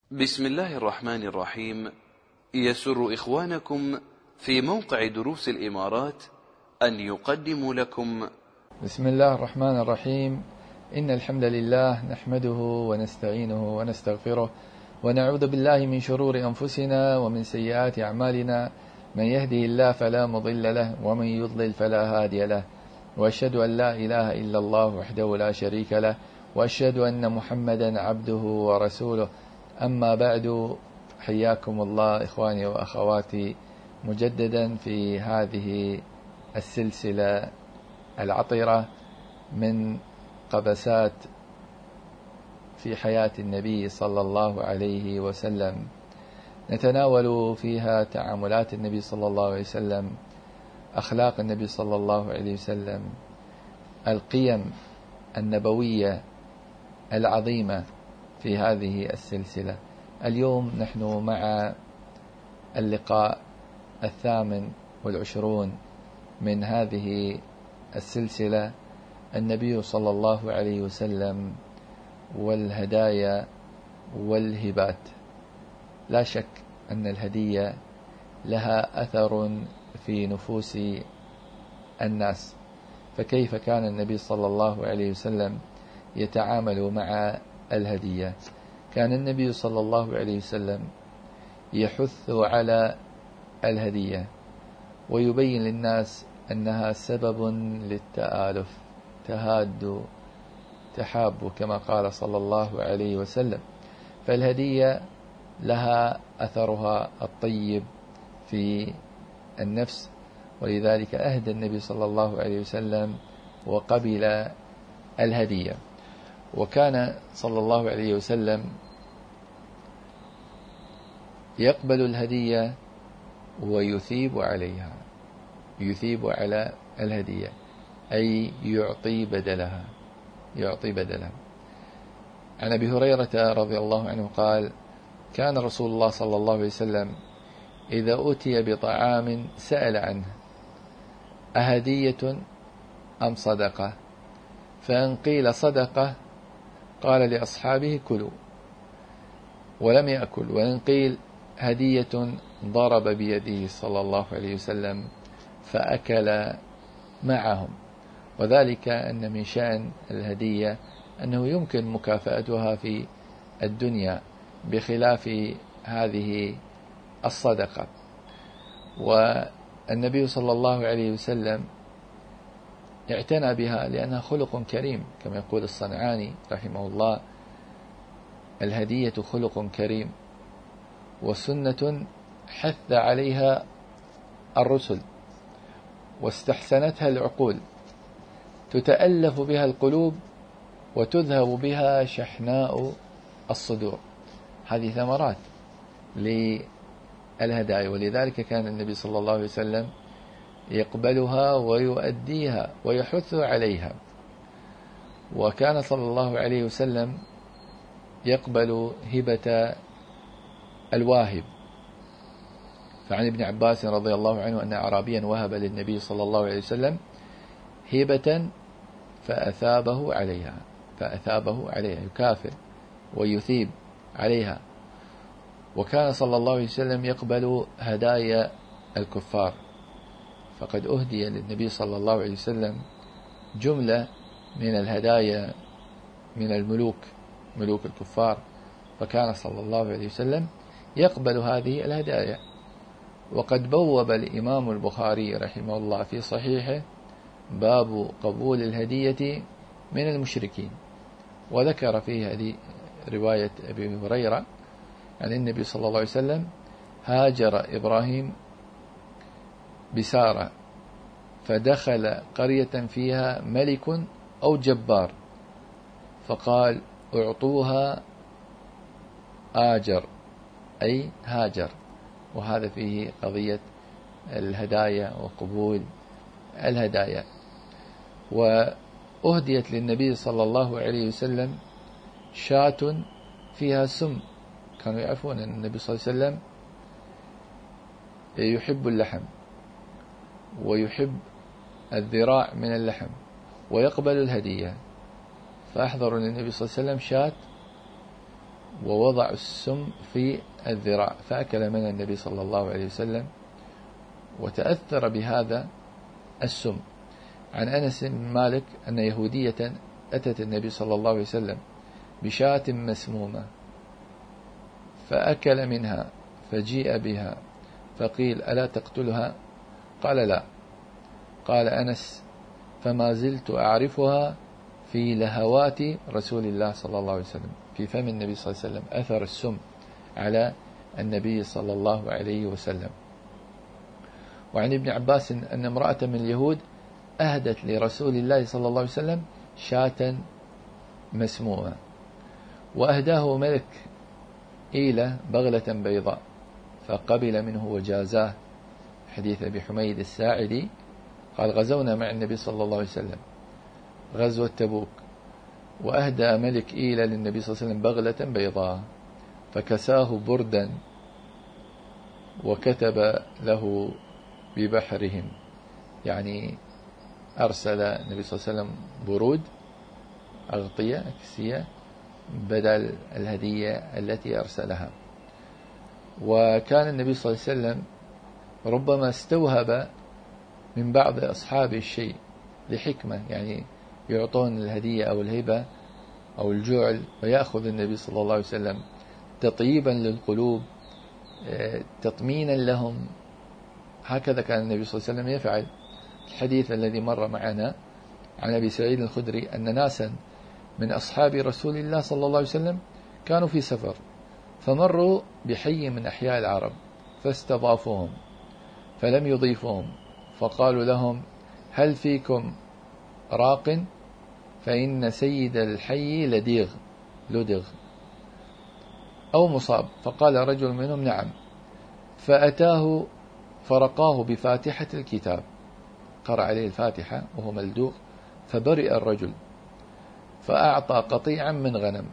بسم الله الرحمن الرحيم. يسر إخوانكم في موقع دروس الإمارات أن يقدموا لكم بسم الله الرحمن الرحيم. إن الحمد لله نحمده ونستعينه ونستغفره ونعوذ بالله من شرور أنفسنا ومن سيئات أعمالنا، من يهده الله فلا مضل له ومن يضلل فلا هادي له، وأشهد أن لا إله إلا الله وحده لا شريك له، وأشهد أن محمدا عبده ورسوله. أما بعد، حياكم الله إخواني وأخواتي مجددا في هذه السلسلة العطرة من قبسات في حياة النبي صلى الله عليه وسلم، نتناول فيها تعاملات النبي صلى الله عليه وسلم، أخلاق النبي صلى الله عليه وسلم، القيم النبوية العظيمة في هذه السلسلة. اليوم نحن مع اللقاء 28 من هذه السلسلة، النبي صلى الله عليه وسلم والهدايا والهبات. لا شك أن الهدية لها أثر في نفوس الناس، فكيف كان النبي صلى الله عليه وسلم يتعامل مع الهدية؟ كان النبي صلى الله عليه وسلم يحث على الهدية ويبين للناس أنها سبب للتآلف، تهاد تحاب، كما قال صلى الله عليه وسلم. فالهدية لها أثرها الطيب في النفس، ولذلك أهدى النبي صلى الله عليه وسلم وقبل الهدية. وكان صلى الله عليه وسلم يقبل الهدية ويثيب عليها، يثيب على الهدية أي يعطي بدلها. عن أبي هريرة رضي الله عنه قال: كان رسول الله صلى الله عليه وسلم إذا أتي بطعام سأل عنه أهدية أم صدقة؟ فإن قيل صدقة قال لأصحابه كلوا ولم يأكل، وإن قيل هدية ضرب بيده صلى الله عليه وسلم فأكل معهم. وذلك أن من شأن الهدية أنه يمكن مكافأتها في الدنيا بخلاف هذه الصدقة. والنبي صلى الله عليه وسلم اعتنى بها لأنها خلق كريم، كما يقول الصنعاني رحمه الله: الهدية خلق كريم وسنة حث عليها الرسل واستحسنتها العقول، تتألف بها القلوب وتذهب بها شحناء الصدور. هذه ثمرات للهدايا، ولذلك كان النبي صلى الله عليه وسلم يقبلها ويؤديها ويحث عليها. وكان صلى الله عليه وسلم يقبل هبة الواهب. فعن ابن عباس رضي الله عنه أن أعرابيا وهب للنبي صلى الله عليه وسلم هبة فأثابه عليها، يكافئ ويثيب عليها. وكان صلى الله عليه وسلم يقبل هدايا الكفار، فقد أهدي للنبي صلى الله عليه وسلم جملة من الهدايا من الملوك، ملوك الكفار، فكان صلى الله عليه وسلم يقبل هذه الهدايا. وقد بوب الإمام البخاري رحمه الله في صحيحه باب قبول الهدية من المشركين، وذكر فيه هذه رواية أبي هريرة عن النبي صلى الله عليه وسلم: هاجر إبراهيم بسارة فدخل قرية فيها ملك أو جبار فقال: اعطوها آجر، أي هاجر. وهذا فيه قضية الهدايا وقبول الهدايا. وأهديت للنبي صلى الله عليه وسلم شاة فيها سم. كانوا يعرفون أن النبي صلى الله عليه وسلم يحب اللحم ويحب الذراع من اللحم ويقبل الهدية، فأحضروا للنبي صلى الله عليه وسلم شاة ووضع السم في الذراع، فأكل من النبي صلى الله عليه وسلم وتأثر بهذا السم. عن أنس بن مالك أن يهودية أتت النبي صلى الله عليه وسلم بشاة مسمومة فأكل منها، فجيء بها فقيل ألا تقتلها؟ قال لا. قال أنس فما زلت أعرفها في لهوات رسول الله صلى الله عليه وسلم، في فم النبي صلى الله عليه وسلم أثر السم على النبي صلى الله عليه وسلم. وعن ابن عباس أن امرأة من اليهود أهدت لرسول الله صلى الله عليه وسلم شاة مسمومة، وأهداه ملك إيلة بغلة بيضاء فقبل منه وجازاه. حديث أبي حميد الساعدي قال غزونا مع النبي صلى الله عليه وسلم غزوة تبوك، وأهدى ملك إيلة للنبي صلى الله عليه وسلم بغلة بيضاء فكساه بردا وكتب له ببحرهم، يعني أرسل النبي صلى الله عليه وسلم برود أغطية أكسية بدل الهدية التي أرسلها. وكان النبي صلى الله عليه وسلم ربما استوهب من بعض أصحابه الشيء لحكمة، يعني يعطون الهدية أو الهبة أو الجعل ويأخذ النبي صلى الله عليه وسلم تطيبا للقلوب تطمينا لهم. هكذا كان النبي صلى الله عليه وسلم يفعل. الحديث الذي مر معنا عن أبي سعيد الخدري أن ناسا من أصحاب رسول الله صلى الله عليه وسلم كانوا في سفر فمروا بحي من أحياء العرب فاستضافوهم فلم يضيفوهم، فقالوا لهم هل فيكم راق؟ فإن سيد الحي لدغ أو مصاب. فقال رجل منهم نعم، فأتاه فرقاه بفاتحة الكتاب، قرأ عليه الفاتحة وهو ملدوغ، فبرئ الرجل، فأعطى قطيعا من غنم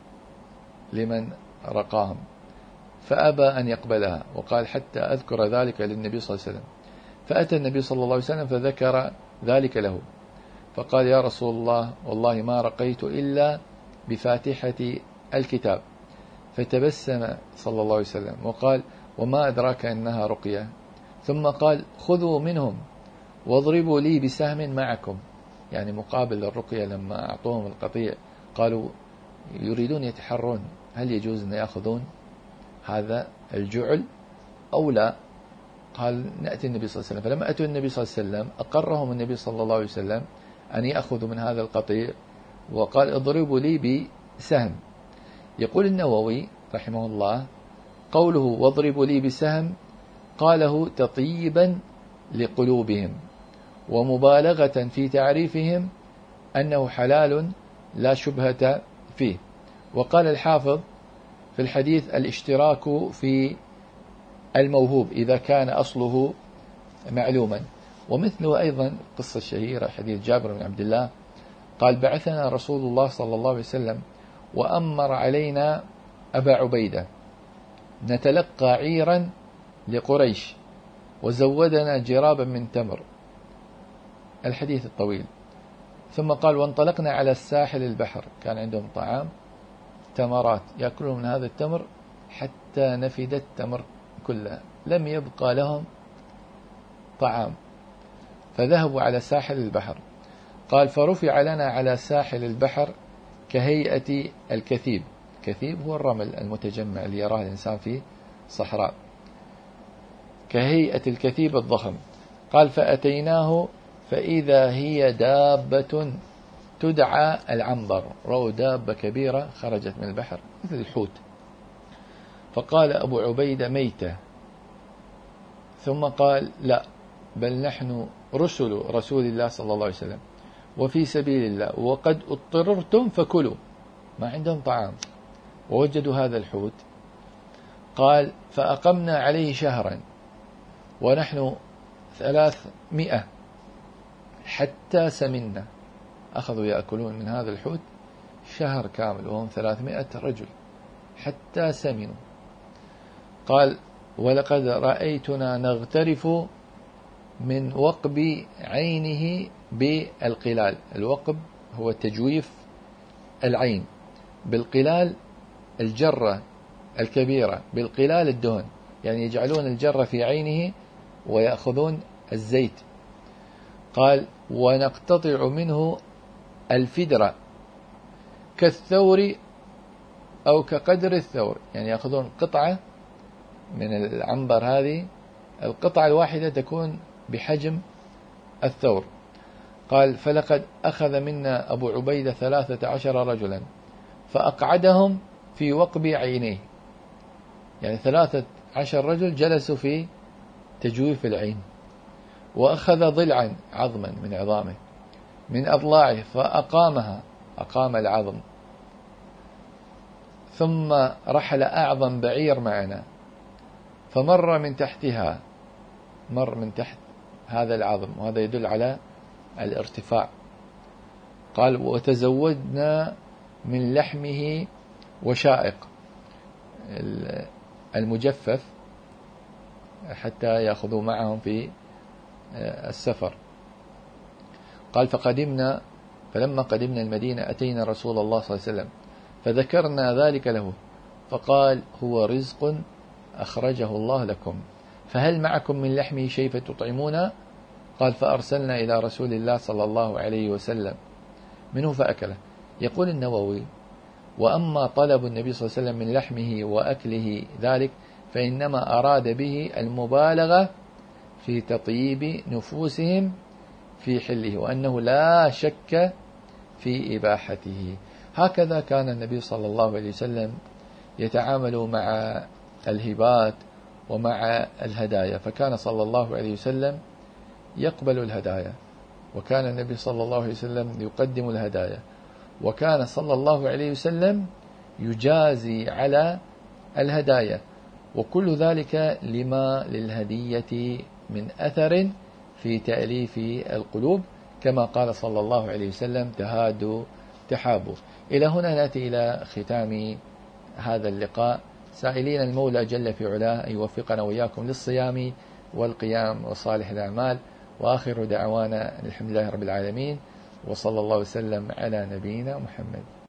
لمن رقاهم فأبى أن يقبلها، وقال حتى أذكر ذلك للنبي صلى الله عليه وسلم. فأتى النبي صلى الله عليه وسلم فذكر ذلك له، فقال يا رسول الله والله ما رقيت إلا بفاتحة الكتاب. فتبسم صلى الله عليه وسلم وقال وما أدراك أنها رقية؟ ثم قال خذوا منهم واضربوا لي بسهم معكم، يعني مقابل الرقية. لما أعطوهم القطيع قالوا يريدون يتحرون هل يجوز أن يأخذون هذا الجعل أو لا؟ قال نأتي النبي صلى الله عليه وسلم. فلما أتوا النبي صلى الله عليه وسلم أقرهم النبي صلى الله عليه وسلم أن يأخذوا من هذا القطيع، وقال اضربوا لي بسهم. يقول النووي رحمه الله قوله واضربوا لي بسهم قاله تطيبا لقلوبهم ومبالغة في تعريفهم أنه حلال لا شبهة فيه. وقال الحافظ في الحديث الاشتراك في الموهوب إذا كان أصله معلوما. ومثله أيضا قصة الشهيرة حديث جابر بن عبد الله قال بعثنا رسول الله صلى الله عليه وسلم وأمر علينا أبا عبيدة نتلقى عيرا لقريش وزودنا جرابا من تمر، الحديث الطويل. ثم قال وانطلقنا على الساحل البحر، كان عندهم طعام تمرات يأكلون من هذا التمر حتى نفد التمر كلها، لم يبقى لهم طعام، فذهبوا على ساحل البحر. قال فرفع لنا على ساحل البحر كهيئة الكثيب، كثيب هو الرمل المتجمع اللي يراه الإنسان في صحراء، كهيئة الكثيب الضخم. قال فأتيناه فإذا هي دابة تدعى العنبر، رأوا دابة كبيرة خرجت من البحر مثل الحوت. فقال أبو عبيدة ميتة، ثم قال لا بل نحن رسل رسول الله صلى الله عليه وسلم وفي سبيل الله وقد اضطررتم فكلوا، ما عندهم طعام ووجدوا هذا الحوت. قال فأقمنا عليه شهرا ونحن 300 حتى سمنا، أخذوا يأكلون من هذا الحوت شهر كامل وهم 300 رجل حتى سمنوا. قال ولقد رأيتنا نغترف من وقب عينه بالقلال، الوقب هو تجويف العين، بالقلال الجرة الكبيرة بالقلال الدهن، يعني يجعلون الجرة في عينه ويأخذون الزيت. قال ونقتطع منه الفدرة كالثور أو كقدر الثور، يعني يأخذون قطعة من العنبر، هذه القطعة الواحدة تكون بحجم الثور. قال فلقد أخذ منا أبو عبيدة 13 رجلا فأقعدهم في وقب عينيه، يعني 13 رجل جلسوا في تجويف العين، وأخذ ضلعا عظما من عظامه من أضلاعه فأقامها، أقام العظم، ثم رحل أعظم بعير معنا فمر من تحتها، مر من تحت هذا العظم، وهذا يدل على الارتفاع. قال وتزودنا من لحمه وشائق المجفف حتى يأخذوا معهم في السفر. قال فلما قدمنا المدينة أتينا رسول الله صلى الله عليه وسلم فذكرنا ذلك له فقال هو رزق أخرجه الله لكم، فهل معكم من لحمه شيء فتطعمون؟ قال فأرسلنا إلى رسول الله صلى الله عليه وسلم منه فأكله. يقول النووي وأما طلب النبي صلى الله عليه وسلم من لحمه وأكله ذلك فإنما أراد به المبالغة في تطيب نفوسهم في حله، وأنه لا شك في إباحته. هكذا كان النبي صلى الله عليه وسلم يتعامل مع الهبات ومع الهدايا، فكان صلى الله عليه وسلم يقبل الهدايا، وكان النبي صلى الله عليه وسلم يقدم الهدايا، وكان صلى الله عليه وسلم يجازي على الهدايا، وكل ذلك لما للهدية من أثر في تأليف القلوب، كما قال صلى الله عليه وسلم تهادوا تحابوا. إلى هنا نأتي إلى ختام هذا اللقاء، سائلين المولى جل في علاه أن يوفقنا وإياكم للصيام والقيام وصالح الأعمال، وآخر دعوانا الحمد لله رب العالمين، وصلى الله وسلم على نبينا محمد.